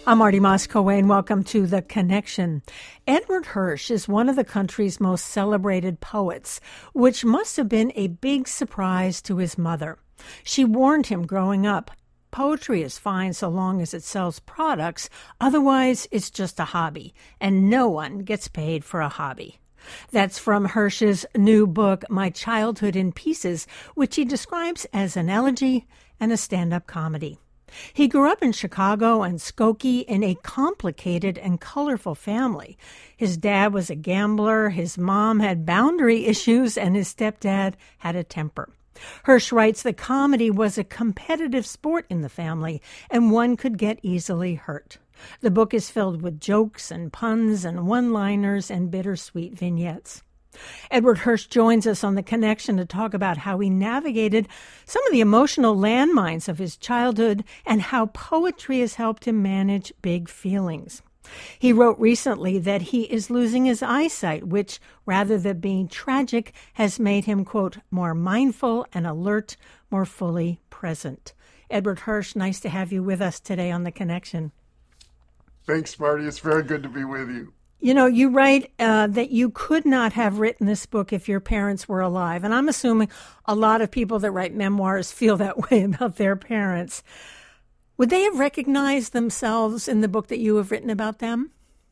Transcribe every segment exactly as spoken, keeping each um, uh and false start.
I'm Marty Moscow-Wayne. Welcome to The Connection. Edward Hirsch is one of the country's most celebrated poets, which must have been a big surprise to his mother. She warned him growing up, poetry is fine so long as it sells products, otherwise it's just a hobby, and no one gets paid for a hobby. That's from Hirsch's new book, My Childhood in Pieces, which he describes as an elegy and a stand-up comedy. He grew up in Chicago and Skokie in a complicated and colorful family. His dad was a gambler, his mom had boundary issues, and his stepdad had a temper. Hirsch writes that comedy was a competitive sport in the family, and one could get easily hurt. The book is filled with jokes and puns and one-liners and bittersweet vignettes. Edward Hirsch joins us on The Connection to talk about how he navigated some of the emotional landmines of his childhood and how poetry has helped him manage big feelings. He wrote recently that he is losing his eyesight, which, rather than being tragic, has made him, quote, more mindful and alert, more fully present. Edward Hirsch, nice to have you with us today on The Connection. Thanks, Marty. It's very good to be with you. You know, you write uh, that you could not have written this book if your parents were alive. And I'm assuming a lot of people that write memoirs feel that way about their parents. Would they have recognized themselves in the book that you have written about them?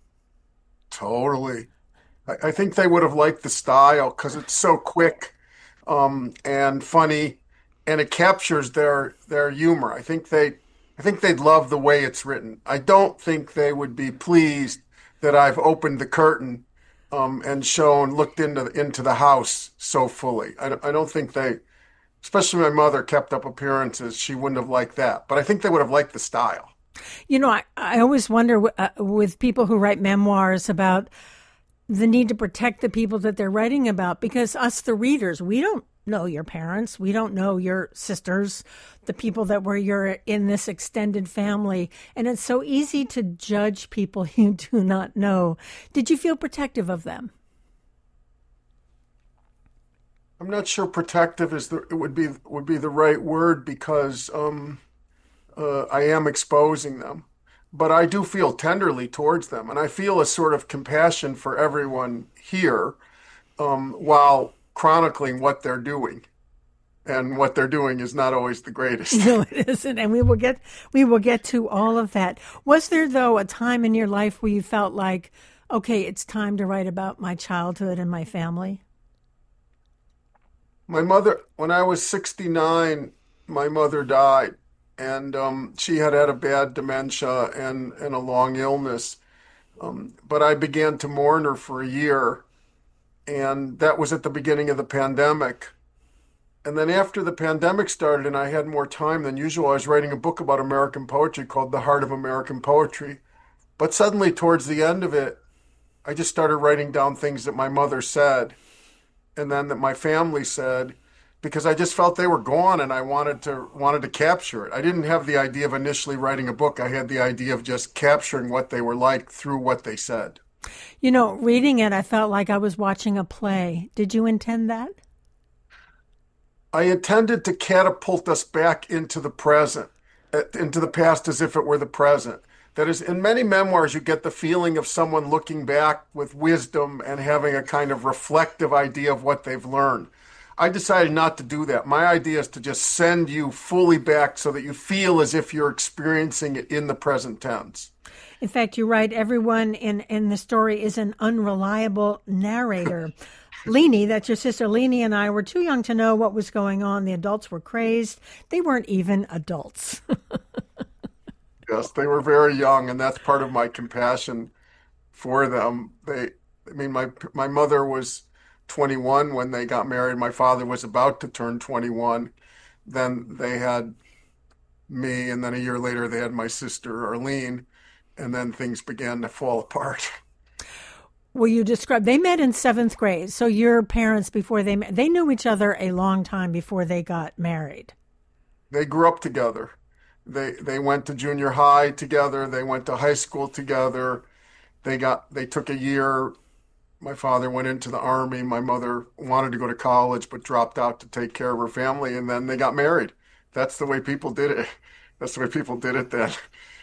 Totally. I, I think they would have liked the style because it's so quick um, and funny, and it captures their their humor. I think they, I think they'd love the way it's written. I don't think they would be pleased that I've opened the curtain um, and shown, looked into into the house so fully. I, I don't think they, especially my mother, kept up appearances. She wouldn't have liked that. But I think they would have liked the style. You know, I, I always wonder uh, with people who write memoirs about the need to protect the people that they're writing about, because us, the readers, we don't know your parents. We don't know your sisters, the people that were your in this extended family. And it's so easy to judge people you do not know. Did you feel protective of them? I'm not sure protective is the it would be would be the right word because um, uh, I am exposing them. But I do feel tenderly towards them. And I feel a sort of compassion for everyone here um, while chronicling what they're doing, and what they're doing is not always the greatest. No, it isn't, and we will get we will get to all of that. Was there, though, a time in your life where you felt like, okay, it's time to write about my childhood and my family? My mother, when I was sixty-nine, my mother died, and um, she had had a bad dementia and, and a long illness, um, but I began to mourn her for a year. And that was at the beginning of the pandemic. And then after the pandemic started and I had more time than usual, I was writing a book about American poetry called The Heart of American Poetry. But suddenly towards the end of it, I just started writing down things that my mother said and then that my family said, because I just felt they were gone and I wanted to wanted to capture it. I didn't have the idea of initially writing a book. I had the idea of just capturing what they were like through what they said. You know, reading it, I felt like I was watching a play. Did you intend that? I intended to catapult us back into the present, into the past as if it were the present. That is, in many memoirs, you get the feeling of someone looking back with wisdom and having a kind of reflective idea of what they've learned. I decided not to do that. My idea is to just send you fully back so that you feel as if you're experiencing it in the present tense. In fact, you write, everyone in, in the story is an unreliable narrator. Leanie, that's your sister, Leanie and I were too young to know what was going on. The adults were crazed. They weren't even adults. Yes, they were very young, and that's part of my compassion for them. They, I mean, my my mother was twenty-one when they got married. My father was about to turn twenty-one. Then they had me, and then a year later they had my sister, Arlene. And then things began to fall apart. Well, you described, they met in seventh grade. So your parents, before they met, they knew each other a long time before they got married. They grew up together. They they went to junior high together. They went to high school together. They got they took a year. My father went into the Army. My mother wanted to go to college but dropped out to take care of her family. And then they got married. That's the way people did it. That's the way people did it then.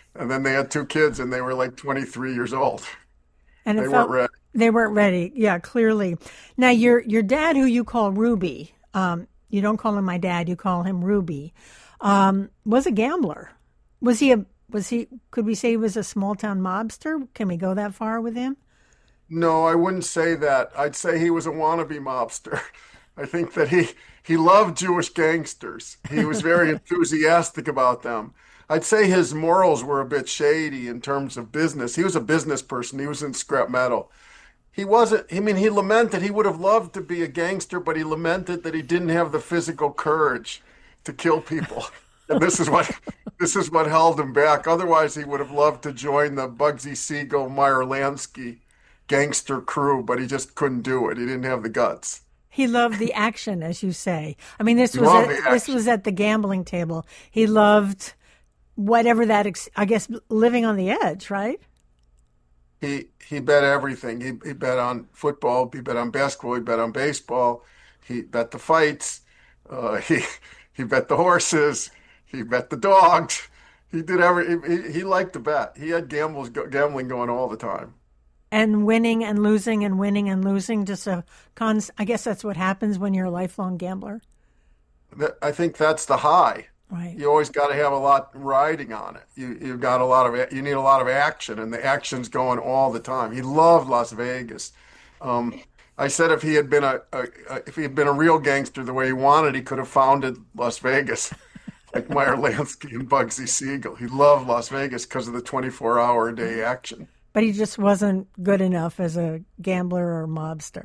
And then they had two kids and they were like twenty-three years old. And it They weren't felt ready. they weren't ready. Yeah, clearly. Now your your dad, who you call Ruby, um, you don't call him my dad, you call him Ruby, um, was a gambler. Was he a was he could we say he was a small town mobster? Can we go that far with him? No, I wouldn't say that. I'd say he was a wannabe mobster. I think that he he loved Jewish gangsters. He was very enthusiastic about them. I'd say his morals were a bit shady in terms of business. He was a business person. He was in scrap metal. He wasn't, I mean, he lamented he would have loved to be a gangster, but he lamented that he didn't have the physical courage to kill people. And this is what this is what held him back. Otherwise, he would have loved to join the Bugsy Siegel, Meyer Lansky gangster crew, but he just couldn't do it. He didn't have the guts. He loved the action, as you say. I mean, this He was loved at, the this action. was at the gambling table. He loved whatever that. Ex- I guess living on the edge, right? He he bet everything. He he bet on football. He bet on basketball. He bet on baseball. He bet the fights. Uh, he he bet the horses. He bet the dogs. He did every. He, he liked to bet. He had gambles gambling going all the time. And winning and losing and winning and losing. Just a cons. I guess that's what happens when you're a lifelong gambler, That, I think that's the high. right? You always got to have a lot riding on it. You you got a lot of you need a lot of action, and the action's going all the time. He loved Las Vegas. Um, I said if he had been a, a, a if he had been a real gangster the way he wanted, he could have founded Las Vegas, like Meyer Lansky and Bugsy Siegel. He loved Las Vegas because of the twenty-four hour a day action. But he just wasn't good enough as a gambler or mobster.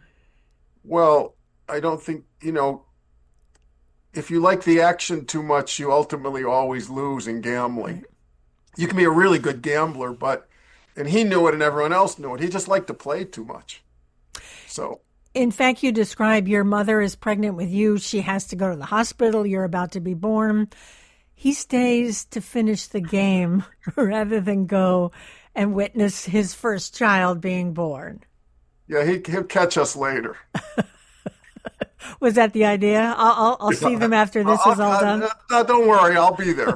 Well, I don't think you know. If you like the action too much, you ultimately always lose in gambling. You can be a really good gambler, but, and he knew it and everyone else knew it. He just liked to play too much. So, In fact, you describe your mother is pregnant with you. She has to go to the hospital. You're about to be born. He stays to finish the game rather than go and witness his first child being born. yeah, he, he'll catch us later. Was that the idea? I'll, I'll, I'll see them after this is all done. No, don't worry, I'll be there.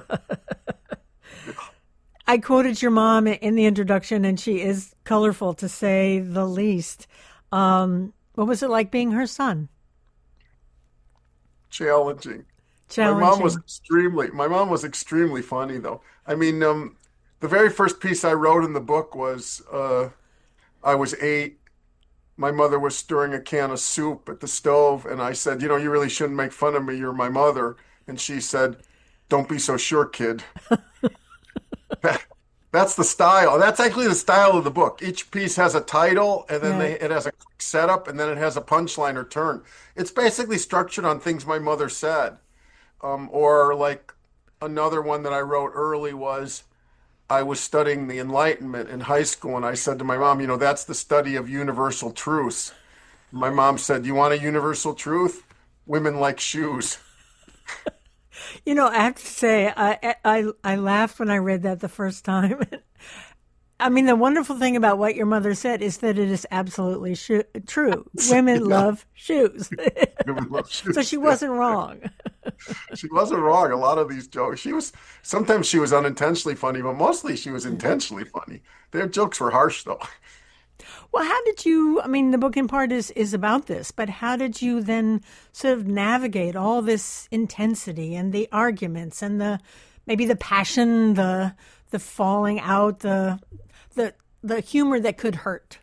I quoted your mom in the introduction, and she is colorful to say the least. Um, what was it like being her son? Challenging. My Challenging. mom was extremely, my mom was extremely funny though. I mean, um, the very first piece I wrote in the book was, uh, I was eight. My mother was stirring a can of soup at the stove, and I said, you know, you really shouldn't make fun of me. You're my mother. And she said, don't be so sure, kid. That, that's the style. That's actually the style of the book. Each piece has a title, and then they, Right. it has a quick setup, and then it has a punchline or turn. It's basically structured on things my mother said. Um, or like another one that I wrote early was, I was studying the Enlightenment in high school, and I said to my mom, you know, that's the study of universal truths. My mom said, you want a universal truth? Women like shoes. You know, I have to say, I, I I laughed when I read that the first time. I mean, the wonderful thing about what your mother said is that it is absolutely sho- true. Women Yeah, love shoes. women love So shoes. she Yeah. wasn't wrong. She wasn't wrong. A lot of these jokes, she was, sometimes she was unintentionally funny, but mostly she was intentionally funny. Their jokes were harsh, though. Well, how did you, I mean, the book in part is, is about this, but how did you then sort of navigate all this intensity and the arguments and the, maybe the passion, the, the falling out, the, the, the humor that could hurt?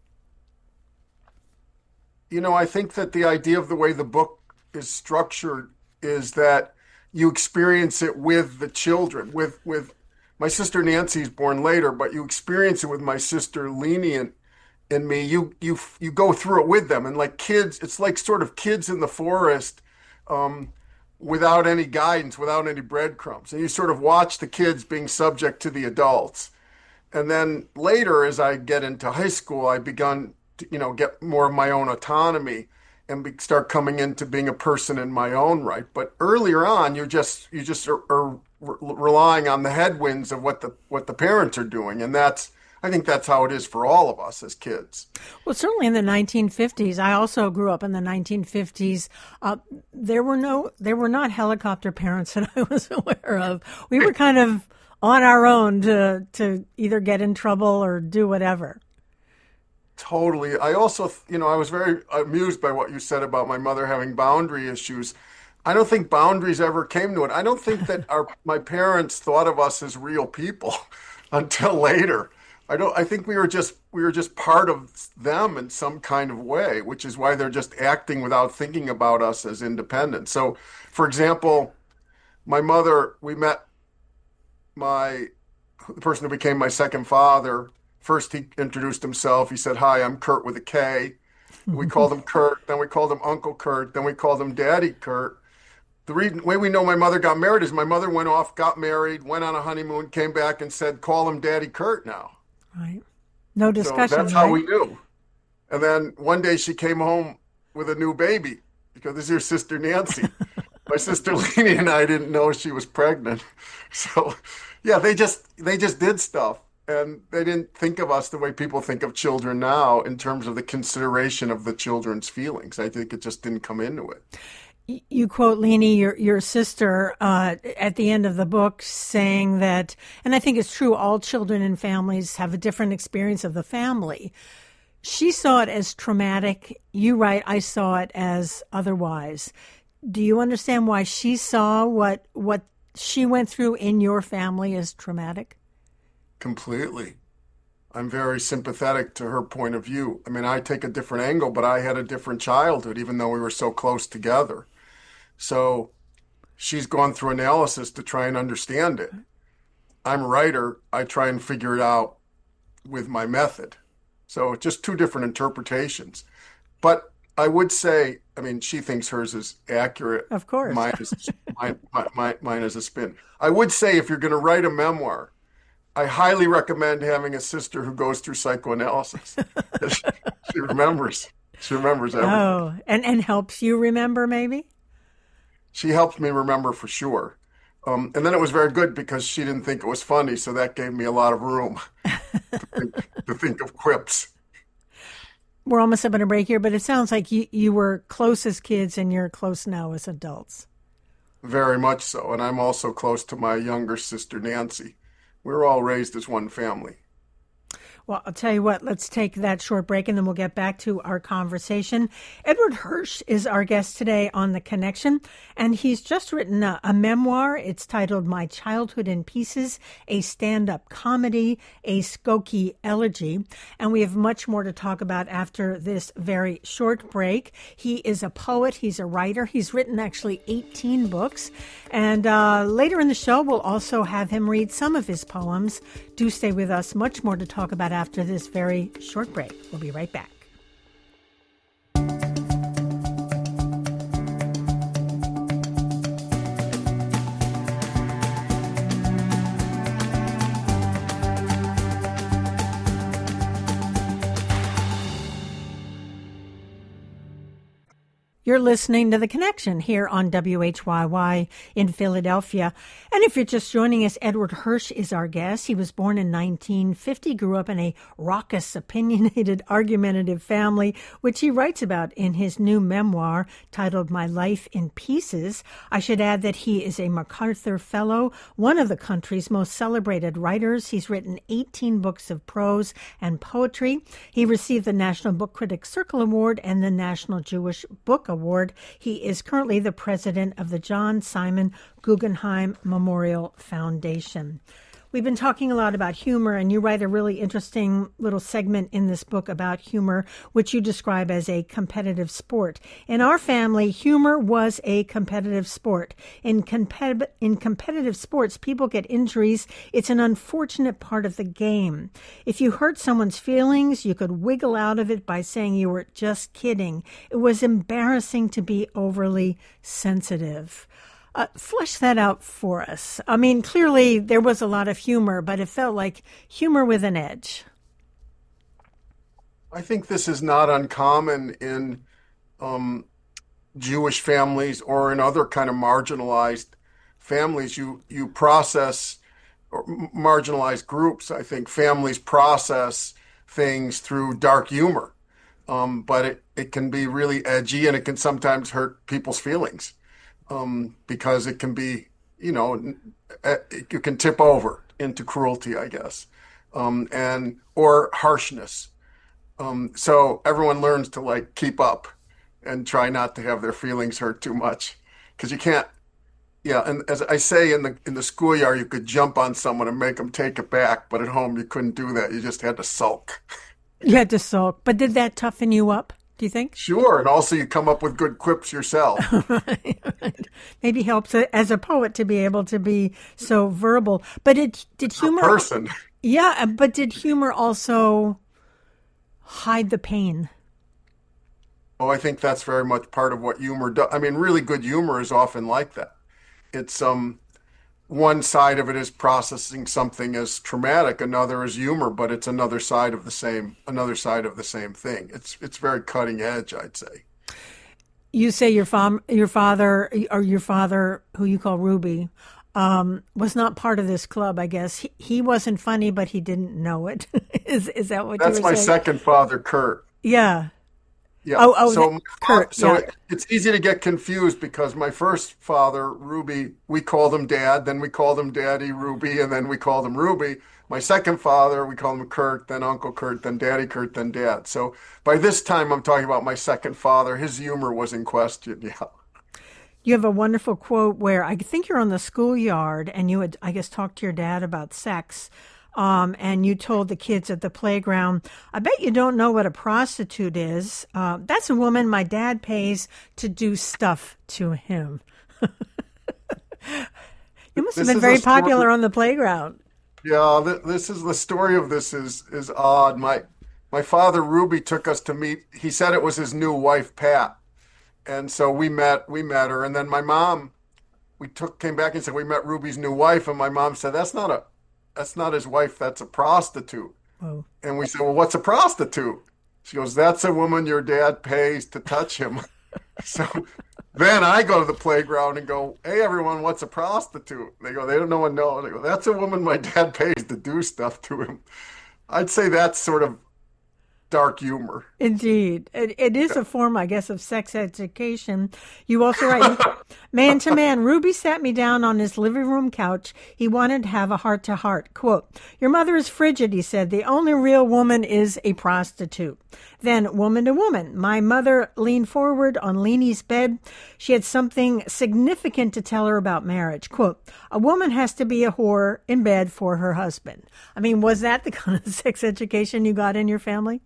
You know, I think that the idea of the way the book is structured is that you experience it with the children. With with my sister Nancy's born later, but you experience it with my sister Lenient and me. You you you go through it with them, and like kids, it's like sort of kids in the forest, um, without any guidance, without any breadcrumbs, and you sort of watch the kids being subject to the adults. And then later, as I get into high school, I begun to, you know, get more of my own autonomy and be, start coming into being a person in my own right. But earlier on, you're just you just are, are re- relying on the headwinds of what the what the parents are doing, and that's I think that's how it is for all of us as kids. Well, certainly in the nineteen fifties, I also grew up in the nineteen fifties. Uh, there were no, there were not helicopter parents that I was aware of. We were kind of on our own to to either get in trouble or do whatever. Totally. I also, you know, I was very amused by what you said about my mother having boundary issues. I don't think boundaries ever came to it. I don't think that our my parents thought of us as real people until later. I don't I think we were just we were just part of them in some kind of way, which is why they're just acting without thinking about us as independent. So, for example, my mother, we met my the person who became my second father. First, he introduced himself. He said, "Hi, I'm Kurt with a K." We called him Kurt. Then we called him Uncle Kurt. Then we called him Daddy Kurt. The reason, way we know my mother got married is my mother went off, got married, went on a honeymoon, came back and said, "Call him Daddy Kurt now." Right. No discussion. So that's right? how we knew. And then one day she came home with a new baby because this is your sister Nancy. My sister Leanie and I didn't know she was pregnant. So, yeah, they just they just did stuff. And they didn't think of us the way people think of children now in terms of the consideration of the children's feelings. I think it just didn't come into it. You quote Leanie, your your sister, uh, at the end of the book, saying that, and I think it's true, all children and families have a different experience of the family. She saw it as traumatic. You write, I saw it as otherwise. Do you understand why she saw what what she went through in your family as traumatic? Completely. I'm very sympathetic to her point of view. I mean, I take a different angle, but I had a different childhood, even though we were so close together. So she's gone through analysis to try and understand it. I'm a writer. I try and figure it out with my method. So just two different interpretations. But I would say, I mean, she thinks hers is accurate. Of course. Mine is, mine, mine, mine is a spin. I would say if you're going to write a memoir, I highly recommend having a sister who goes through psychoanalysis. She remembers. She remembers everything. Oh, and, and helps you remember, maybe? She helped me remember for sure. Um, and then it was very good because she didn't think it was funny, so that gave me a lot of room to, think, to think of quips. We're almost up on a break here, but it sounds like you, you were close as kids and you're close now as adults. Very much so. And I'm also close to my younger sister, Nancy. We were all raised as one family. Well, I'll tell you what, let's take that short break and then we'll get back to our conversation. Edward Hirsch is our guest today on The Connection, and he's just written a, a memoir. It's titled My Childhood in Pieces, a stand-up comedy, a Skokie elegy. And we have much more to talk about after this very short break. He is a poet. He's a writer. He's written actually eighteen books. And uh, later in the show, we'll also have him read some of his poems. Do stay with us. Much more to talk about after this very short break. We'll be right back. You're listening to The Connection here on W H Y Y in Philadelphia. And if you're just joining us, Edward Hirsch is our guest. He was born in nineteen fifty, grew up in a raucous, opinionated, argumentative family, which he writes about in his new memoir titled My Life in Pieces. I should add that he is a MacArthur Fellow, one of the country's most celebrated writers. He's written eighteen books of prose and poetry. He received the National Book Critics Circle Award and the National Jewish Book Award. Award. He is currently the president of the John Simon Guggenheim Memorial Foundation. We've been talking a lot about humor, and you write a really interesting little segment in this book about humor, which you describe as a competitive sport. In our family, humor was a competitive sport. In, competitive in competitive sports, people get injuries. It's an unfortunate part of the game. If you hurt someone's feelings, you could wiggle out of it by saying you were just kidding. It was embarrassing to be overly sensitive. Uh, flesh that out for us. I mean, clearly there was a lot of humor, but it felt like humor with an edge. I think this is not uncommon in um, Jewish families or in other kind of marginalized families. You you process or marginalized groups. I think families process things through dark humor, um, but it, it can be really edgy and it can sometimes hurt people's feelings. Um, because it can be, you know, it, you can tip over into cruelty, I guess, um, and or harshness. Um, so everyone learns to like keep up and try not to have their feelings hurt too much, because you can't. Yeah, and as I say in the in the schoolyard, you could jump on someone and make them take it back, but at home you couldn't do that. You just had to sulk. You had to sulk. But did that toughen you up, do you think? Sure, and also you come up with good quips yourself. Right, right. Maybe helps a- as a poet to be able to be so verbal. But it did A humor. person. Yeah, but did humor also hide the pain? Oh, I think that's very much part of what humor does. I mean, really good humor is often like that. It's um one side of it is processing something as traumatic, another is humor, but it's another side of the same another side of the same thing. It's it's very cutting edge, I'd say. You say your fam- your father or your father, who you call Ruby, um, was not part of this club. I guess he, he wasn't funny, but he didn't know it. is is that what That's you were my saying? second father, Kurt. Yeah. Yeah. Oh, oh, that, So, Kurt. so Yeah. it, it's easy to get confused because my first father, Ruby, we called him Dad, then we called him Daddy Ruby, and then we called him Ruby. My second father, we called him Kurt, then Uncle Kurt, then Daddy Kurt, then Dad. So by this time, I'm talking about my second father. His humor was in question. Yeah. You have a wonderful quote where I think you're on the schoolyard and you had, I guess, talked to your dad about sex. Um, and you told the kids at the playground, I bet you don't know what a prostitute is. Uh, that's a woman my dad pays to do stuff to him. You must have This been is very a story. popular on the playground. Yeah, th this is the story of this is is odd. My my father Ruby took us to meet. He said it was his new wife Pat, and so we met. We met her, and then my mom. We took came back and said we met Ruby's new wife, and my mom said that's not a that's not his wife. That's a prostitute. Oh, And we said, well, what's a prostitute? She goes, that's a woman your dad pays to touch him. So then I go to the playground and go, hey, everyone, what's a prostitute? They go, they don't know one knows. I go, that's a woman my dad pays to do stuff to him. I'd say that's sort of dark humor. indeed. It, it is a form, I guess, of sex education. You also write, man to man, Ruby sat me down on his living room couch. He wanted to have a heart to heart. Quote, your mother is frigid, he said. The only real woman is a prostitute. Then, woman to woman, my mother leaned forward on Leanie's bed. She had something significant to tell her about marriage. Quote, a woman has to be a whore in bed for her husband. I mean, was that the kind of sex education you got in your family?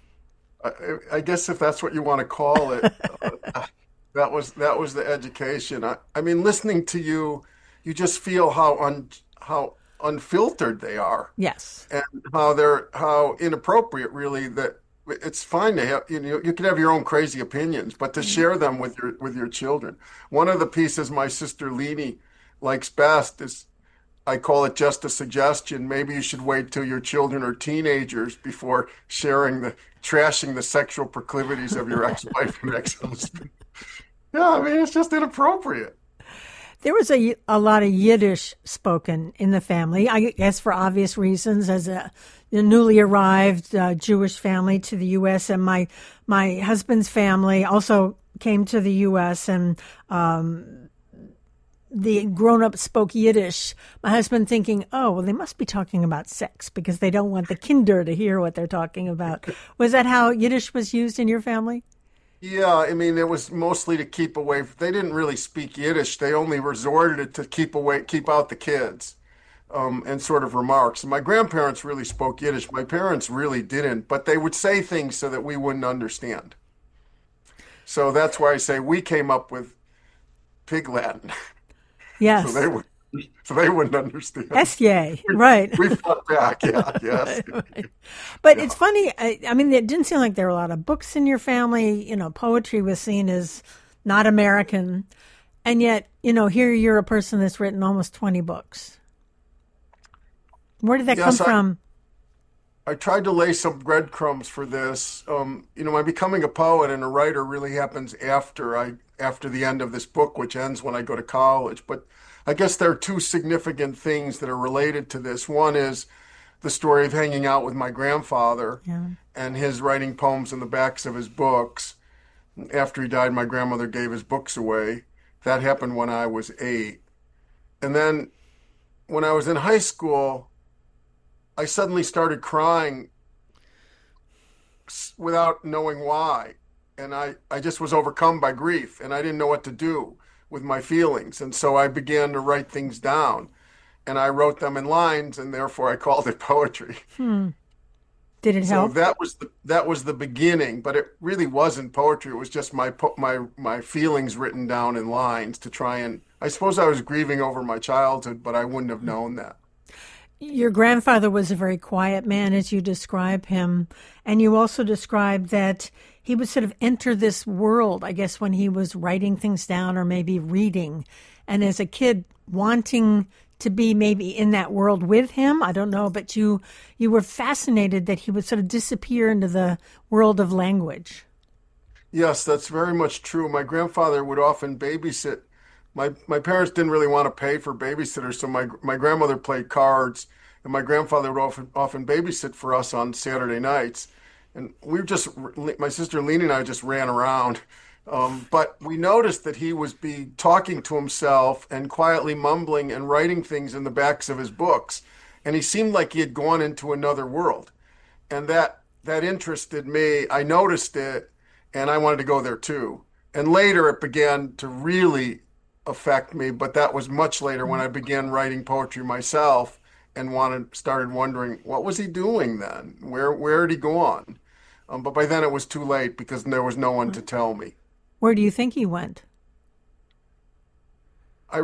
I, I guess if that's what you want to call it, uh, that was that was the education. I, I mean, listening to you, you just feel how un, how unfiltered they are, Yes. and how they're how inappropriate really that it's fine to have you know you can have your own crazy opinions, but to share them with your with your children. One of the pieces my sister Leanie likes best is I call it just a suggestion. Maybe you should wait till your children are teenagers before sharing the trashing the sexual proclivities of your ex-wife and ex-husband. Yeah, I mean it's just inappropriate. There was a, a lot of Yiddish spoken in the family, I guess for obvious reasons, as a, a newly arrived uh, Jewish family to the U S. And my my husband's family also came to the U S and um, the grown-ups spoke Yiddish. My husband thinking, oh, well, they must be talking about sex because they don't want the kinder to hear what they're talking about. Was that how Yiddish was used in your family? Yeah, I mean it was mostly to keep away. They didn't really speak Yiddish. They only resorted it to keep away, keep out the kids, um, and sort of remarks. My grandparents really spoke Yiddish. My parents really didn't, but they would say things so that we wouldn't understand. So that's why I say we came up with Pig Latin. So Yes. they would, so they wouldn't understand. Esye, right. We fought back, yeah, yes, Right. But yeah. it's funny. I, I mean, it didn't seem like there were a lot of books in your family. You know, poetry was seen as not American. And yet, you know, here you're a person that's written almost twenty books. Where did that come Yes, I, from? I tried to lay some breadcrumbs for this. Um, you know, my becoming a poet and a writer really happens after I after the end of this book, which ends when I go to college. But I guess there are two significant things that are related to this. One is the story of hanging out with my grandfather Yeah. and his writing poems in the backs of his books. After he died, my grandmother gave his books away. That happened when I was eight. And then when I was in high school, I suddenly started crying s- without knowing why. And I, I just was overcome by grief and I didn't know what to do with my feelings. And so I began to write things down and I wrote them in lines and therefore I called it poetry. Hmm. Did it So help? that was the that was the beginning, but it really wasn't poetry. It was just my po- my my feelings written down in lines to try and I suppose I was grieving over my childhood, but I wouldn't have known that. Your grandfather was a very quiet man, as you describe him. And you also describe that he would sort of enter this world, I guess, when he was writing things down or maybe reading. And as a kid, wanting to be maybe in that world with him, I don't know, but you you were fascinated that he would sort of disappear into the world of language. Yes, that's very much true. My grandfather would often babysit. My my parents didn't really want to pay for babysitters, so my my grandmother played cards, and my grandfather would often often babysit for us on Saturday nights. And we were just my sister Lena and I just ran around. Um, but we noticed that he was be talking to himself and quietly mumbling and writing things in the backs of his books, and he seemed like he had gone into another world. And that that interested me. I noticed it, and I wanted to go there too. And later, it began to really affect me. But that was much later when I began writing poetry myself, and wanted started wondering what was he doing then? Where where had he gone? Um, but by then it was too late because there was no one to tell me. Where do you think he went? I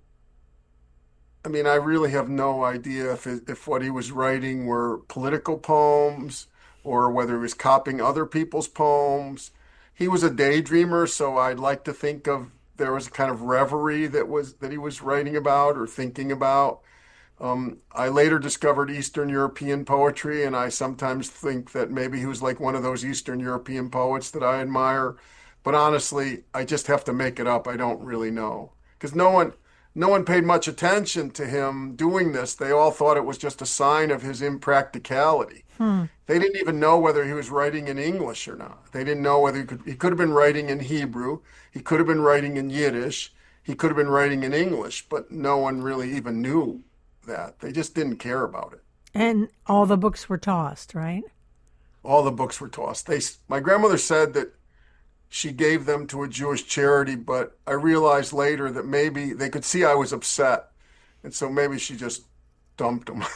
I mean, I really have no idea if it, if what he was writing were political poems or whether he was copying other people's poems. He was a daydreamer, so I'd like to think of there was a kind of reverie that was that he was writing about or thinking about. Um, I later discovered Eastern European poetry, and I sometimes think that maybe he was like one of those Eastern European poets that I admire. But honestly, I just have to make it up. I don't really know because no one, no one paid much attention to him doing this. They all thought it was just a sign of his impracticality. Hmm. They didn't even know whether he was writing in English or not. They didn't know whether he could. He could have been writing in Hebrew. He could have been writing in Yiddish. He could have been writing in English, but no one really even knew that. They just didn't care about it. And all the books were tossed, right? All the books were tossed. They, my grandmother said that she gave them to a Jewish charity, but I realized later that maybe they could see I was upset, and so maybe she just dumped them.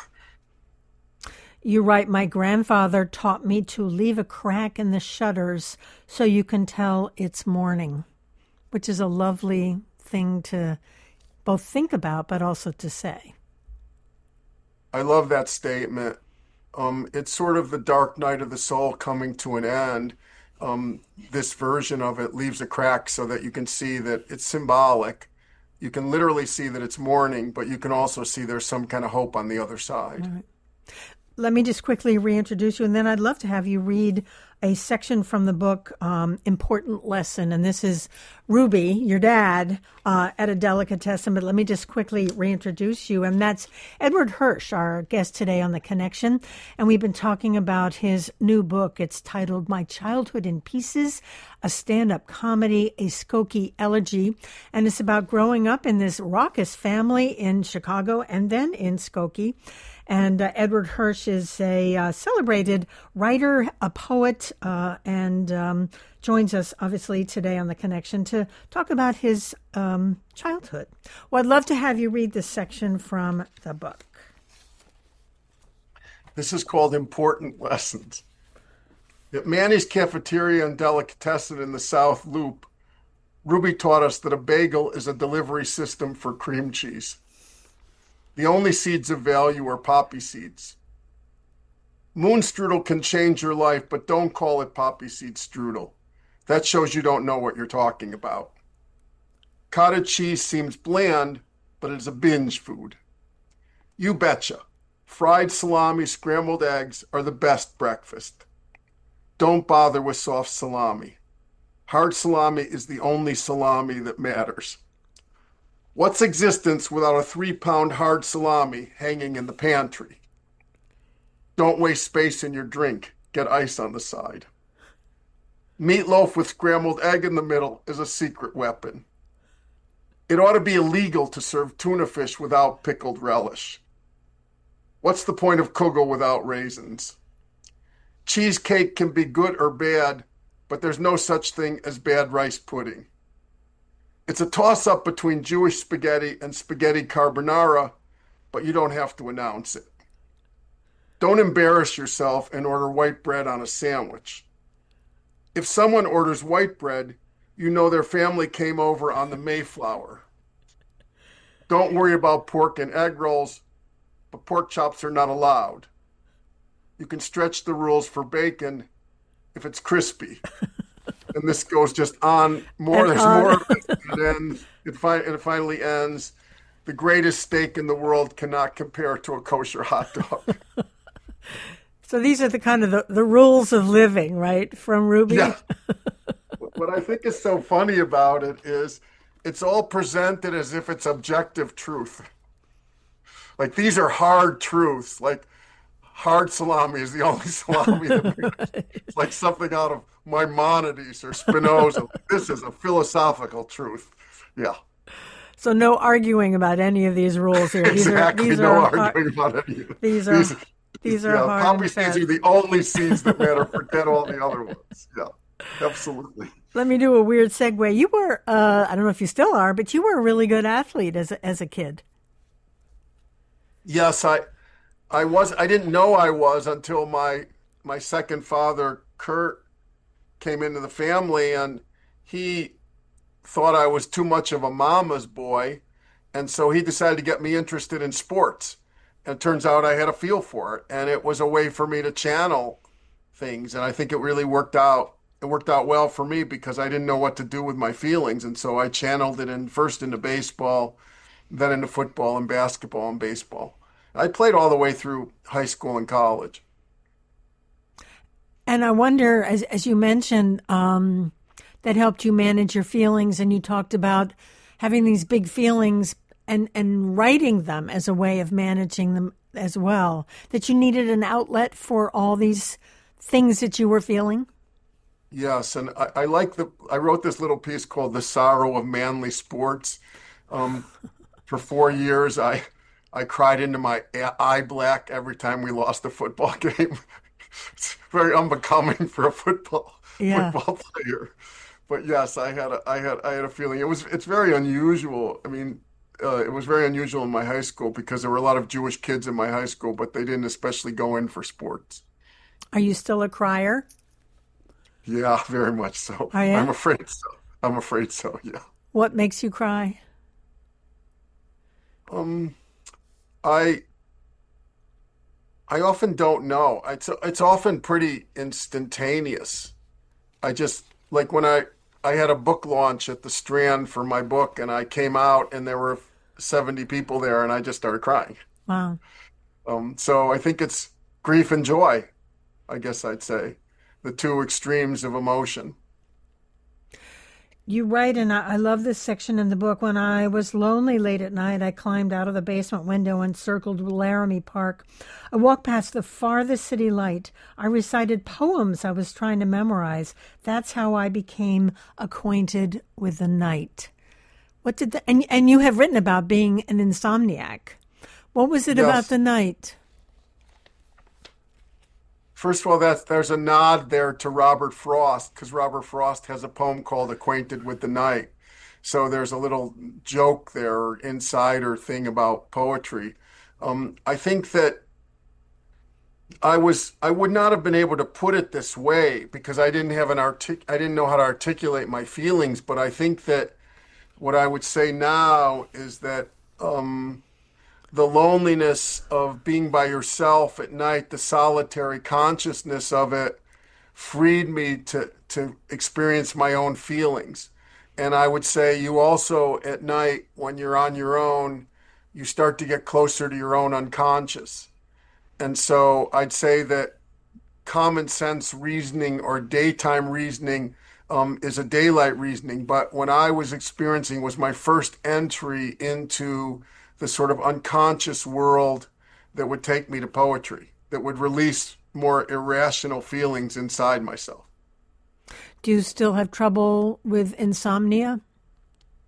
You write, my grandfather taught me to leave a crack in the shutters so you can tell it's morning, which is a lovely thing to both think about, but also to say. I love that statement. Um, it's sort of the dark night of the soul coming to an end. Um, this version of it leaves a crack so that you can see that it's symbolic. You can literally see that it's morning, but you can also see there's some kind of hope on the other side. All right. Let me just quickly reintroduce you, and then I'd love to have you read a section from the book, um, Important Lesson. And this is Ruby, your dad, uh, at a delicatessen. But let me just quickly reintroduce you. And that's Edward Hirsch, our guest today on The Connection. And we've been talking about his new book. It's titled My Childhood in Pieces, a stand-up comedy, a Skokie elegy. And it's about growing up in this raucous family in Chicago and then in Skokie. And uh, Edward Hirsch is a uh, celebrated writer, a poet, uh, and um, joins us, obviously, today on The Connection to talk about his um, childhood. Well, I'd love to have you read this section from the book. This is called Important Lessons. At Manny's Cafeteria and Delicatessen in the South Loop, Ruby taught us that a bagel is a delivery system for cream cheese. The only seeds of value are poppy seeds. Moon strudel can change your life, but don't call it poppy seed strudel. That shows you don't know what you're talking about. Cottage cheese seems bland, but it's a binge food. You betcha. Fried salami, scrambled eggs are the best breakfast. Don't bother with soft salami. Hard salami is the only salami that matters. What's existence without a three-pound hard salami hanging in the pantry? Don't waste space in your drink. Get ice on the side. Meatloaf with scrambled egg in the middle is a secret weapon. It ought to be illegal to serve tuna fish without pickled relish. What's the point of kugel without raisins? Cheesecake can be good or bad, but there's no such thing as bad rice pudding. It's a toss-up between Jewish spaghetti and spaghetti carbonara, but you don't have to announce it. Don't embarrass yourself and order white bread on a sandwich. If someone orders white bread, you know their family came over on the Mayflower. Don't worry about pork and egg rolls, but pork chops are not allowed. You can stretch the rules for bacon if it's crispy. And this goes just on more. And There's on. more of it. And then it, fi- it finally ends. The greatest steak in the world cannot compare to a kosher hot dog. So these are the kind of the, the rules of living, right? From Ruby? Yeah. What I think is so funny about it is it's all presented as if it's objective truth. Like these are hard truths. Like hard salami is the only salami that makes. It's like something out of Maimonides or Spinoza. This is a philosophical truth. Yeah. So no arguing about any of these rules here. These Exactly. are, these No are arguing hard, about any of it. These are These, these are yeah, hard poppy and seeds fast. are the only seeds that matter. Forget all the other ones. Yeah, absolutely. Let me do a weird segue. You were, uh, I don't know if you still are, but you were a really good athlete as a, as a kid. Yes, I, I was. I didn't know I was until my my second father, Kurt, came into the family, and he thought I was too much of a mama's boy, and so he decided to get me interested in sports. And it turns out I had a feel for it, and it was a way for me to channel things, and I think it really worked out. It worked out well for me because I didn't know what to do with my feelings, and so I channeled it in first into baseball, then into football and basketball and baseball. I played all the way through high school and college. And I wonder, as as you mentioned, um, that helped you manage your feelings, and you talked about having these big feelings and, and writing them as a way of managing them as well, that you needed an outlet for all these things that you were feeling? Yes, and I, I like the. I wrote this little piece called "The Sorrow of Manly Sports." Um, for four years, I I cried into my eye black every time we lost a football game. It's very unbecoming for a football Yeah. football player. But yes, I had a I had I had a feeling. It was it's very unusual. I mean, uh, it was very unusual in my high school because there were a lot of Jewish kids in my high school, but they didn't especially go in for sports. Are you still a crier? Yeah, very much so. Are you? I'm afraid so. I'm afraid so. Yeah. What makes you cry? Um, I I often don't know. It's it's often pretty instantaneous. I just like when I I had a book launch at the Strand for my book, and I came out and there were seventy people there, and I just started crying. Wow. Um, so I think it's grief and joy, I guess I'd say, the two extremes of emotion. You write, and I I love this section in the book. When I was lonely late at night, I climbed out of the basement window and circled Laramie Park. I walked past the farthest city light. I recited poems I was trying to memorize. That's how I became acquainted with the night. What did the, and and you have written about being an insomniac. What was it about Yes. the night? First of all, that's, there's a nod there to Robert Frost because Robert Frost has a poem called Acquainted with the Night. So there's a little joke there, or insider thing about poetry. Um, I think that I was I would not have been able to put it this way because I didn't have an artic I didn't know how to articulate my feelings. But I think that what I would say now is that um, the loneliness of being by yourself at night, the solitary consciousness of it, freed me to to experience my own feelings. And I would say you also at night, when you're on your own, you start to get closer to your own unconscious. And so I'd say that common sense reasoning or daytime reasoning um, is a daylight reasoning. But when I was experiencing was my first entry into the sort of unconscious world that would take me to poetry, that would release more irrational feelings inside myself. Do you still have trouble with insomnia?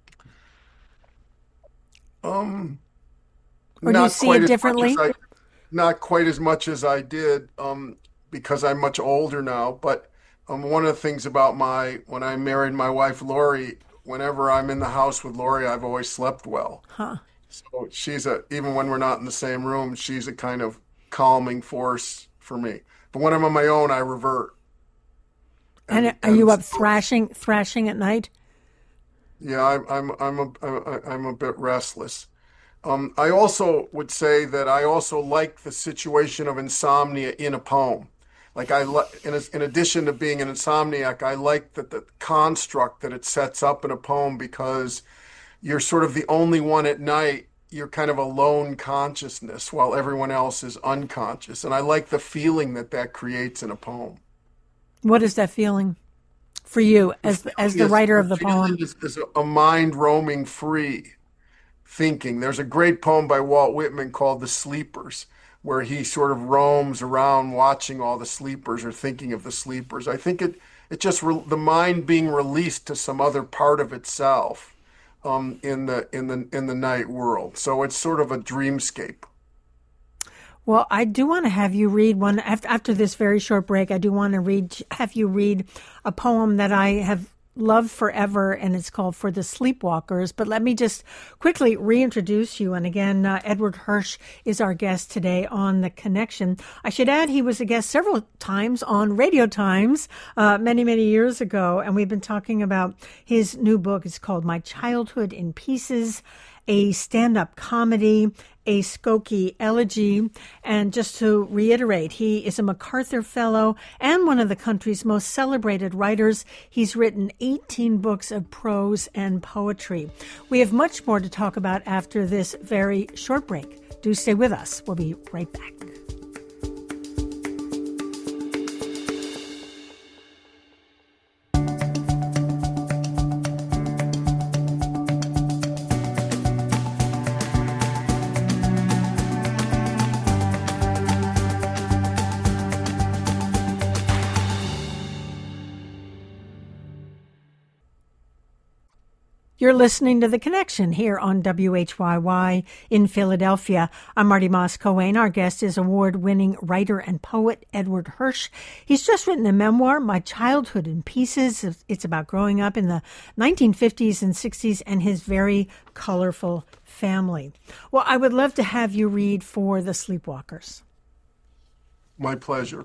Um, Or do you not see quite it as much differently? as I not quite as much as I did um, because I'm much older now. But um, one of the things about my when I married my wife Lori, whenever I'm in the house with Lori, I've always slept well. Huh. So she's a even when we're not in the same room, she's a kind of calming force for me. But when I'm on my own, I revert. And And are you and up so, thrashing thrashing at night? yeah, I'm I'm I'm a I'm a bit restless. Um, I also would say that I also like the situation of insomnia in a poem. Like I, li- in, a- in addition to being an insomniac, I like that the construct that it sets up in a poem because you're sort of the only one at night. You're kind of a lone consciousness while everyone else is unconscious. And I like the feeling that that creates in a poem. What is that feeling for you The as as feeling the is writer the of the feeling poem? is, is a mind roaming free, thinking. There's a great poem by Walt Whitman called The Sleepers, where he sort of roams around watching all the sleepers or thinking of the sleepers. I think it it just re- the mind being released to some other part of itself um, in the in the in the night world. So it's sort of a dreamscape. Well, I do want to have you read one after, after this very short break. I do want to read have you read a poem that I have loved forever, and it's called For the Sleepwalkers. But let me just quickly reintroduce you. And again, uh, Edward Hirsch is our guest today on The Connection. I should add he was a guest several times on Radio Times uh, many, many years ago, and we've been talking about his new book. It's called My Childhood in Pieces, a stand-up comedy, a Skokie elegy. And just to reiterate, he is a MacArthur Fellow and one of the country's most celebrated writers. He's written eighteen books of prose and poetry. We have much more to talk about after this very short break. Do stay with us. We'll be right back. You're listening to The Connection here on W H Y Y in Philadelphia. I'm Marty Moss-Coane. Our guest is award-winning writer and poet Edward Hirsch. He's just written a memoir, My Childhood in Pieces. It's about growing up in the nineteen fifties and sixties and his very colorful family. Well, I would love to have you read For the Sleepwalkers. My pleasure.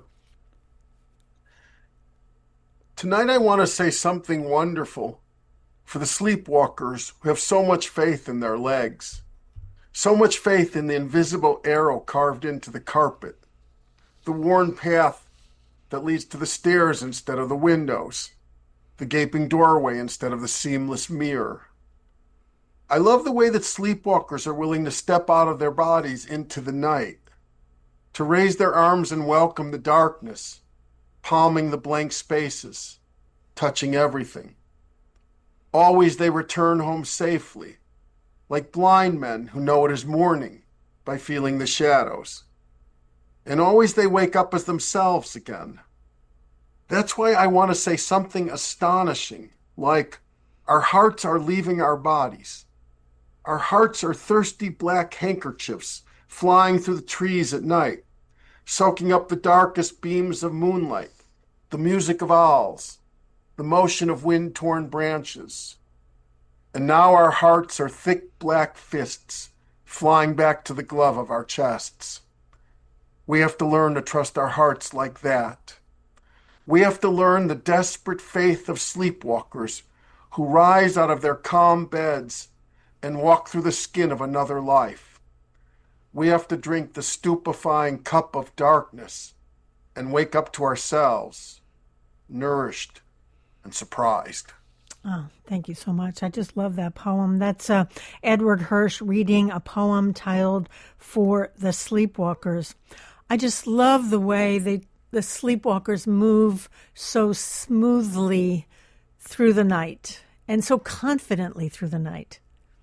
Tonight I want to say something wonderful for the sleepwalkers who have so much faith in their legs, so much faith in the invisible arrow carved into the carpet, the worn path that leads to the stairs instead of the windows, the gaping doorway instead of the seamless mirror. I love the way that sleepwalkers are willing to step out of their bodies into the night, to raise their arms and welcome the darkness, palming the blank spaces, touching everything. Always they return home safely, like blind men who know it is morning by feeling the shadows. And always they wake up as themselves again. That's why I want to say something astonishing, like, our hearts are leaving our bodies. Our hearts are thirsty black handkerchiefs flying through the trees at night, soaking up the darkest beams of moonlight, the music of owls, the motion of wind-torn branches. And now our hearts are thick black fists flying back to the glove of our chests. We have to learn to trust our hearts like that. We have to learn the desperate faith of sleepwalkers who rise out of their calm beds and walk through the skin of another life. We have to drink the stupefying cup of darkness and wake up to ourselves, nourished and surprised. Oh, thank you so much. I just love that poem. That's uh, Edward Hirsch reading a poem titled For the Sleepwalkers. I just love the way they, the sleepwalkers move so smoothly through the night and so confidently through the night.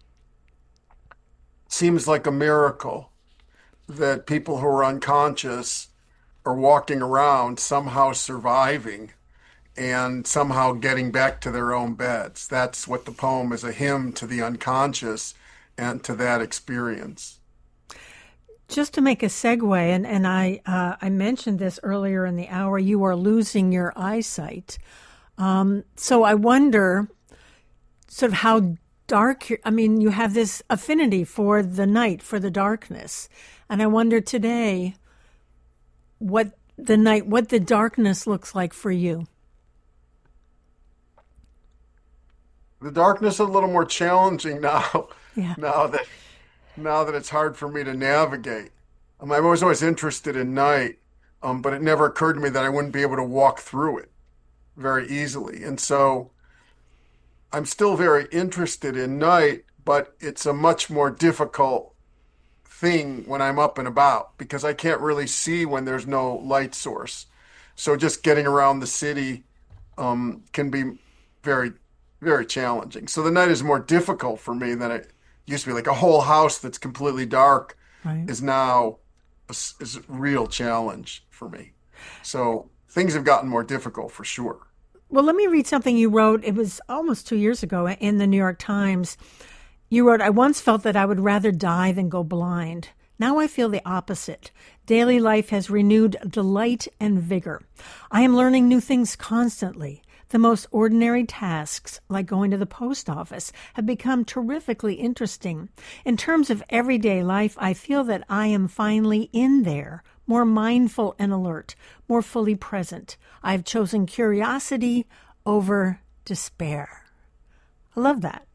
Seems like a miracle that people who are unconscious are walking around somehow surviving and somehow getting back to their own beds. That's what the poem is, a hymn to the unconscious and to that experience. Just to make a segue, and, and I uh, I mentioned this earlier in the hour, you are losing your eyesight. Um, so I wonder sort of how dark, you're, I mean, you have this affinity for the night, for the darkness. And I wonder today what the night, what the darkness looks like for you. The darkness is a little more challenging now, Yeah. now that now that it's hard for me to navigate. Um, I was always interested in night, um, but it never occurred to me that I wouldn't be able to walk through it very easily. And so I'm still very interested in night, but it's a much more difficult thing when I'm up and about because I can't really see when there's no light source. So just getting around the city um, can be very, very challenging. So the night is more difficult for me than it used to be. Like a whole house that's completely dark Right. is now a, s- is a real challenge for me. So things have gotten more difficult for sure. Well, let me read something you wrote. It was almost two years ago in the New York Times. You wrote, I once felt that I would rather die than go blind. Now I feel the opposite. Daily life has renewed delight and vigor. I am learning new things constantly. The most ordinary tasks, like going to the post office, have become terrifically interesting. In terms of everyday life, I feel that I am finally in there, more mindful and alert, more fully present. I have chosen curiosity over despair. I love that.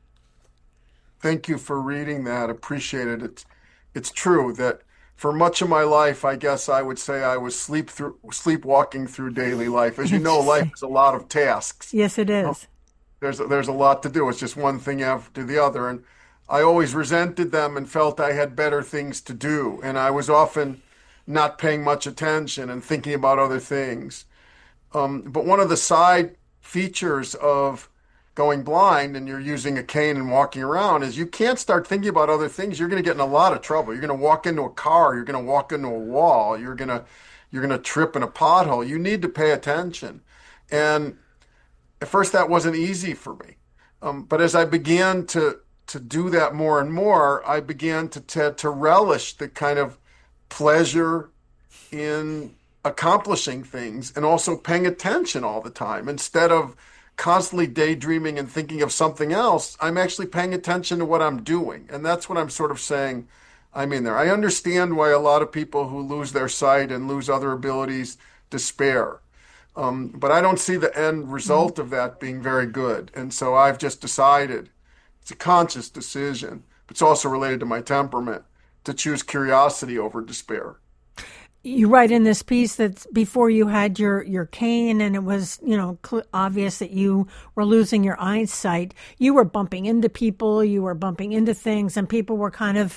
Thank you for reading that. Appreciate it. It's it's true that for much of my life, I guess I would say I was sleep through sleepwalking through daily life. As you know, life Interesting. is a lot of tasks. Yes, it Um, is. There's there's a lot to do. It's just one thing after the other, and I always resented them and felt I had better things to do, and I was often not paying much attention and thinking about other things. Um, but one of the side features of going blind and you're using a cane and walking around is you can't start thinking about other things. You're going to get in a lot of trouble. You're going to walk into a car. You're going to walk into a wall. You're going to you're going to trip in a pothole. You need to pay attention. And at first, that wasn't easy for me. Um, but as I began to to do that more and more, I began to to, to relish the kind of pleasure in accomplishing things and also paying attention all the time. Instead of constantly daydreaming and thinking of something else, I'm actually paying attention to what I'm doing. And that's what I'm sort of saying I'm in there. I understand why a lot of people who lose their sight and lose other abilities despair. Um, but I don't see the end result of that being very good. And so I've just decided it's a conscious decision, but it's also related to my temperament to choose curiosity over despair. You write in this piece that before you had your, your cane and it was, you know, cl- obvious that you were losing your eyesight, you were bumping into people, you were bumping into things, and people were kind of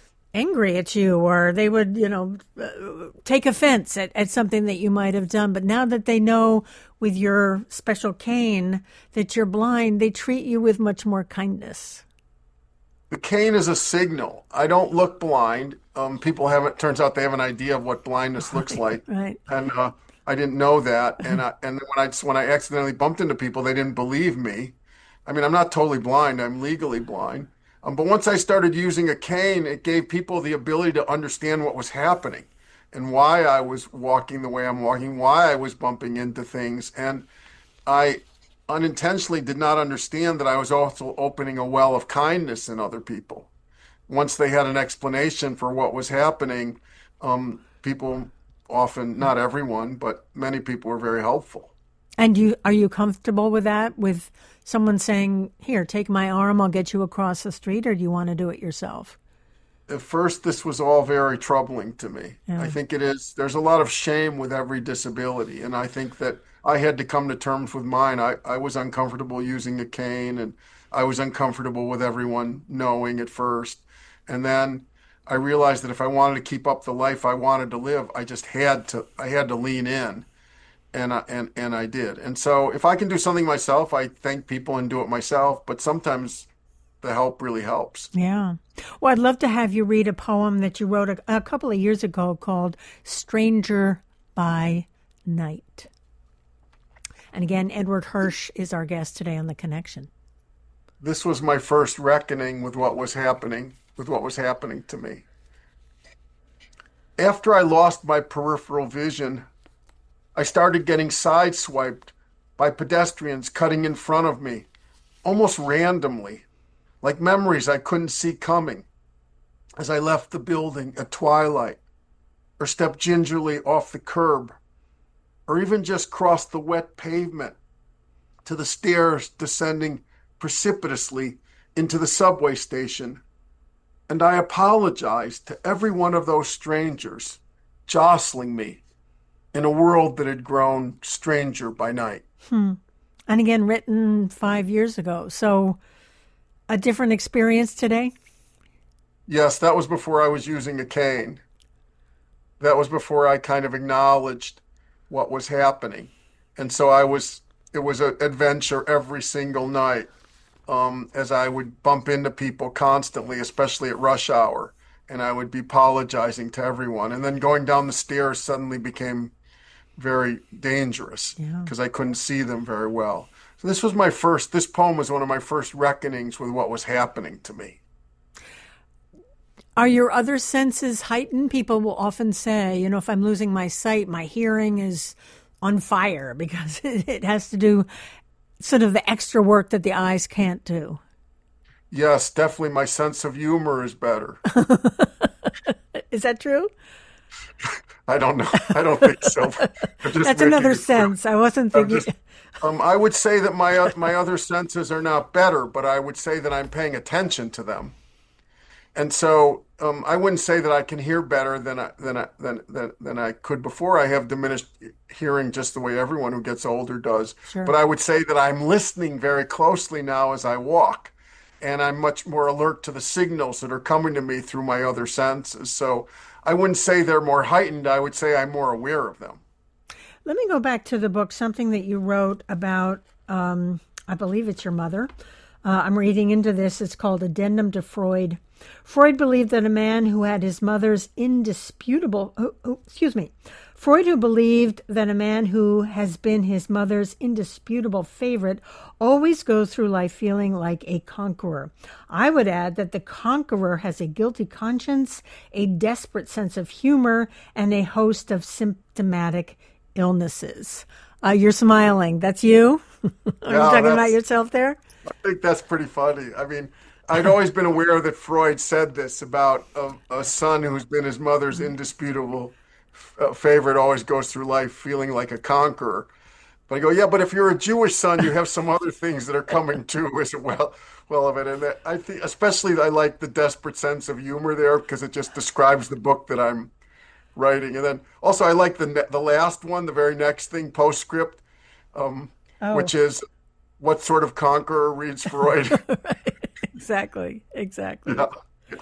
angry at you, or they would, you know, uh, take offense at, at something that you might have done. But now that they know with your special cane that you're blind, they treat you with much more kindness. The cane is a signal. I don't look blind. Um, people have it turns out they have an idea of what blindness looks like, Right. and uh, I didn't know that. And I, and when I when I accidentally bumped into people, they didn't believe me. I mean, I'm not totally blind. I'm legally blind. Um, but once I started using a cane, it gave people the ability to understand what was happening and why I was walking the way I'm walking, why I was bumping into things. And I unintentionally did not understand that I was also opening a well of kindness in other people. Once they had an explanation for what was happening, um, people often, not everyone, but many people were very helpful. And you are you comfortable with that? With someone saying, "Here, take my arm, I'll get you across the street," or do you want to do it yourself? At first, this was all very troubling to me. I Yeah. think it is, there's a lot of shame with every disability. And I think that I had to come to terms with mine. I, I was uncomfortable using a cane and I was uncomfortable with everyone knowing at first. And then I realized that if I wanted to keep up the life I wanted to live, I just had to, I had to lean in. And I, and, and I did. And so if I can do something myself, I thank people and do it myself. But sometimes the help really helps. Yeah. Well, I'd love to have you read a poem that you wrote a, a couple of years ago called Stranger by Night. And again, Edward Hirsch is our guest today on The Connection. This was my first reckoning with what was happening, with what was happening to me. After I lost my peripheral vision, I started getting sideswiped by pedestrians cutting in front of me, almost randomly, like memories I couldn't see coming as I left the building at twilight, or stepped gingerly off the curb, or even just crossed the wet pavement to the stairs descending precipitously into the subway station. And I apologized to every one of those strangers jostling me in a world that had grown stranger by night. Hmm. And again, written five years ago. So a different experience today? Yes, that was before I was using a cane. That was before I kind of acknowledged what was happening. And so I was, it was an adventure every single night, um, as I would bump into people constantly, especially at rush hour. And I would be apologizing to everyone. And then going down the stairs suddenly became very dangerous Yeah. because I couldn't see them very well. So this was my first, this poem was one of my first reckonings with what was happening to me. Are your other senses heightened? People will often say, you know, if I'm losing my sight, my hearing is on fire because it has to do sort of the extra work that the eyes can't do. Yes, definitely my sense of humor is better. Is that true? I don't know. I don't think so. That's another sense. I wasn't thinking. Just, um, I would say that my uh, my other senses are not better, but I would say that I'm paying attention to them. And so um, I wouldn't say that I can hear better than I, than, I, than, than, than I could before. I have diminished hearing just the way everyone who gets older does. Sure. But I would say that I'm listening very closely now as I walk, and I'm much more alert to the signals that are coming to me through my other senses. So I wouldn't say they're more heightened. I would say I'm more aware of them. Let me go back to the book, something that you wrote about, um, I believe it's your mother. Uh, I'm reading into this. It's called Addendum to Freud. Freud believed that a man who had his mother's indisputable, oh, oh, excuse me, Freud who believed that a man who has been his mother's indisputable favorite always goes through life feeling like a conqueror. I would add that the conqueror has a guilty conscience, a desperate sense of humor, and a host of symptomatic illnesses. Uh, you're smiling. That's you? Are Yeah, you talking that's- about yourself there? I think that's pretty funny. I mean, I'd always been aware that Freud said this about a, a son who's been his mother's indisputable uh, favorite, always goes through life feeling like a conqueror. But I go, yeah, but if you're a Jewish son, you have some other things that are coming too as well, well of it. And that, I think, especially, I like the desperate sense of humor there because it just describes the book that I'm writing. And then also, I like the ne- the last one, the very next thing, postscript, um, Oh. which is what sort of conqueror reads Freud? Exactly, exactly. Yeah.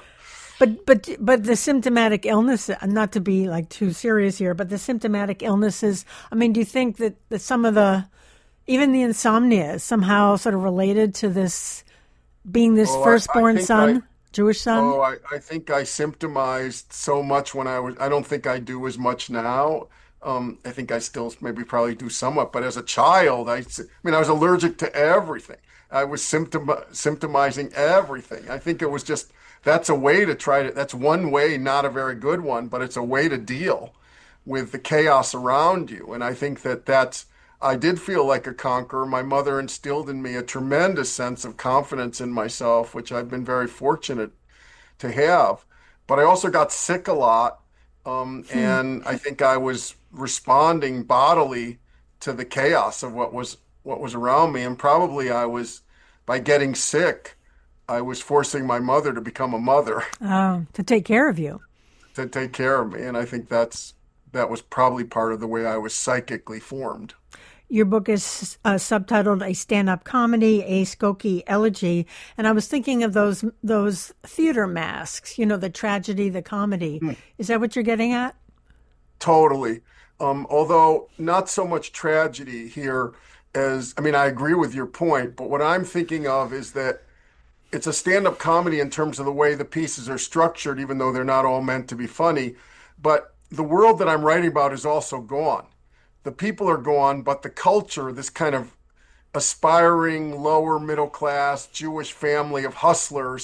But but but the symptomatic illness, not to be like too serious here, but the symptomatic illnesses. I mean, do you think that, that some of the, even the insomnia, is somehow sort of related to this being this Oh, I- I firstborn think son, I- Jewish son? Oh, I, I think I symptomized so much when I was, I don't think I do as much now. Um, I think I still maybe probably do somewhat, but as a child, I, s- I mean, I was allergic to everything. I was symptom symptomizing everything. I think it was just, that's a way to try to, that's one way, not a very good one, but it's a way to deal with the chaos around you. And I think that that's, I did feel like a conqueror. My mother instilled in me a tremendous sense of confidence in myself, which I've been very fortunate to have. But I also got sick a lot. Um, and I think I was responding bodily to the chaos of what was what was around me. And probably I was, by getting sick, I was forcing my mother to become a mother Oh, to take care of you. to take care of me. And I think that's that was probably part of the way I was psychically formed. Your book is uh, subtitled "A Stand-Up Comedy: A Skokie Elegy," and I was thinking of those those theater masks. You know, the tragedy, the comedy. Is that what you're getting at? Totally. Um, although not so much tragedy here as, I mean, I agree with your point, but what I'm thinking of is that it's a stand-up comedy in terms of the way the pieces are structured, even though they're not all meant to be funny. But the world that I'm writing about is also gone. The people are gone, but the culture, this kind of aspiring lower middle class Jewish family of hustlers,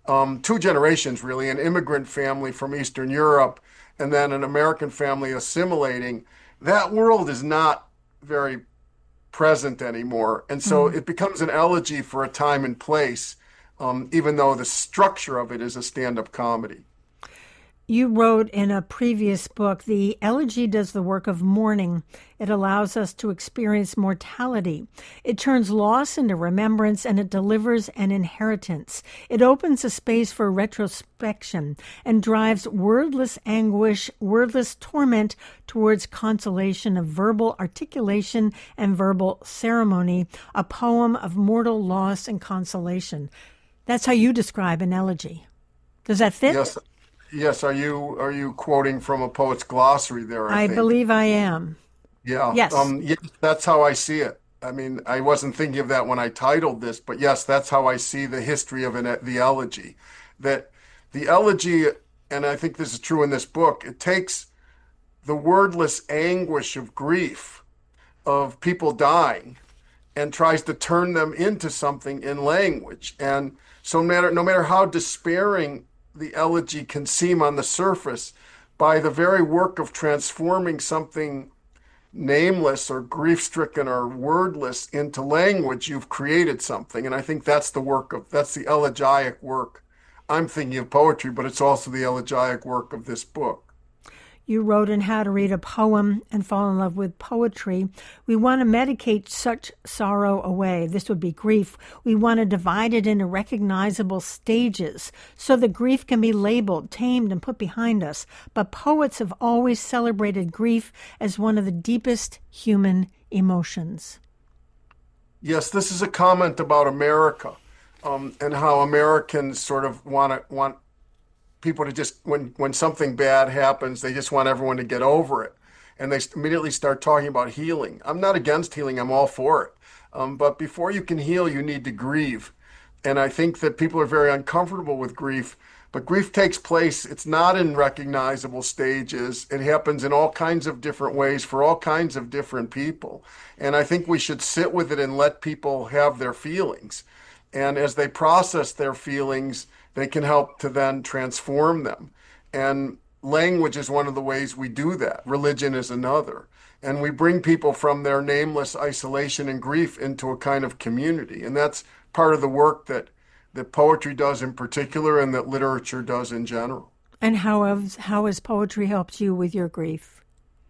um, two generations really, an immigrant family from Eastern Europe and then an American family assimilating. That world is not very present anymore. And so Mm. it becomes an elegy for a time and place, um, even though the structure of it is a stand-up comedy. You wrote in a previous book, the elegy does the work of mourning. It allows us to experience mortality. It turns loss into remembrance, and it delivers an inheritance. It opens a space for retrospection and drives wordless anguish, wordless torment towards consolation of verbal articulation and verbal ceremony, a poem of mortal loss and consolation. That's how you describe an elegy. Does that fit? Yes. Yes, are you are you quoting from a poet's glossary there, I I think? believe I am. Yeah. Yes. Um, yes, that's how I see it. I mean, I wasn't thinking of that when I titled this, but yes, that's how I see the history of an, the elegy. That the elegy, and I think this is true in this book, it takes the wordless anguish of grief of people dying and tries to turn them into something in language. And so no matter, no matter how despairing the elegy can seem on the surface, by the very work of transforming something nameless or grief-stricken or wordless into language, you've created something. And I think that's the work of, that's the elegiac work. I'm thinking of poetry, but it's also the elegiac work of this book. You wrote in How to Read a Poem and Fall in Love with Poetry. We want to medicate such sorrow away. This would be grief. We want to divide it into recognizable stages so that grief can be labeled, tamed, and put behind us. But poets have always celebrated grief as one of the deepest human emotions. Yes, this is a comment about America, um, and how Americans sort of want to want people to just, when when something bad happens, they just want everyone to get over it, and they immediately start talking about healing. I'm not against healing; I'm all for it. Um, but before you can heal, you need to grieve, and I think that people are very uncomfortable with grief. But grief takes place. It's not in recognizable stages. It happens in all kinds of different ways for all kinds of different people, and I think we should sit with it and let people have their feelings, and as they process their feelings, they can help to then transform them. And language is one of the ways we do that. Religion is another. And we bring people from their nameless isolation and grief into a kind of community. And that's part of the work that, that poetry does in particular and that literature does in general. And how has, how has poetry helped you with your grief?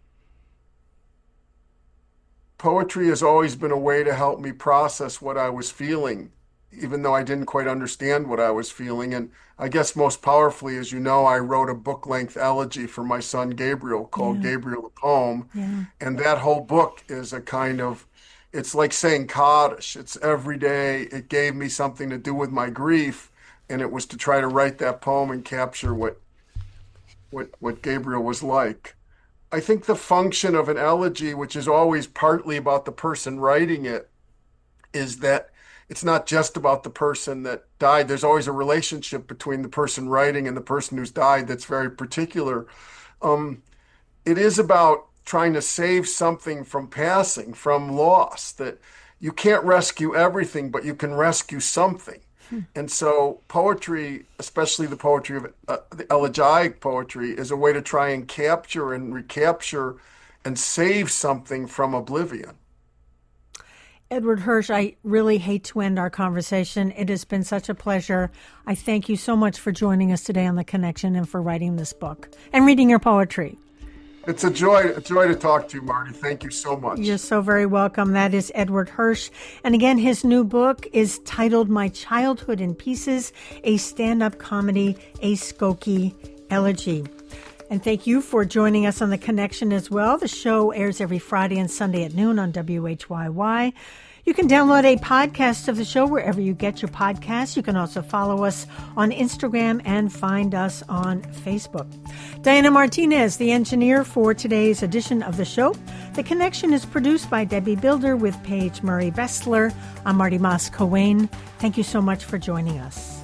Poetry has always been a way to help me process what I was feeling, even though I didn't quite understand what I was feeling. And I guess most powerfully, as you know, I wrote a book-length elegy for my son Gabriel called Yeah. Gabriel a Poem. Yeah. And that whole book is a kind of, it's like saying Kaddish. It's every day. It gave me something to do with my grief, and it was to try to write that poem and capture what what what Gabriel was like. I think the function of an elegy, which is always partly about the person writing it, is that it's not just about the person that died. There's always a relationship between the person writing and the person who's died that's very particular. Um, it is about trying to save something from passing, from loss, that you can't rescue everything, but you can rescue something. Hmm. And so poetry, especially the poetry of uh, the elegiac poetry, is a way to try and capture and recapture and save something from oblivion. Edward Hirsch, I really hate to end our conversation. It has been such a pleasure. I thank you so much for joining us today on The Connection and for writing this book and reading your poetry. It's a joy, a joy to talk to you, Marty. Thank you so much. You're so very welcome. That is Edward Hirsch. And again, his new book is titled My Childhood in Pieces, a stand-up comedy, a Skokie elegy. And thank you for joining us on The Connection as well. The show airs every Friday and Sunday at noon on W H Y Y. You can download a podcast of the show wherever you get your podcasts. You can also follow us on Instagram and find us on Facebook. Diana Martinez, the engineer for today's edition of the show. The Connection is produced by Debbie Builder with Paige Murray Bessler. I'm Marty Moss-Coane. Thank you so much for joining us.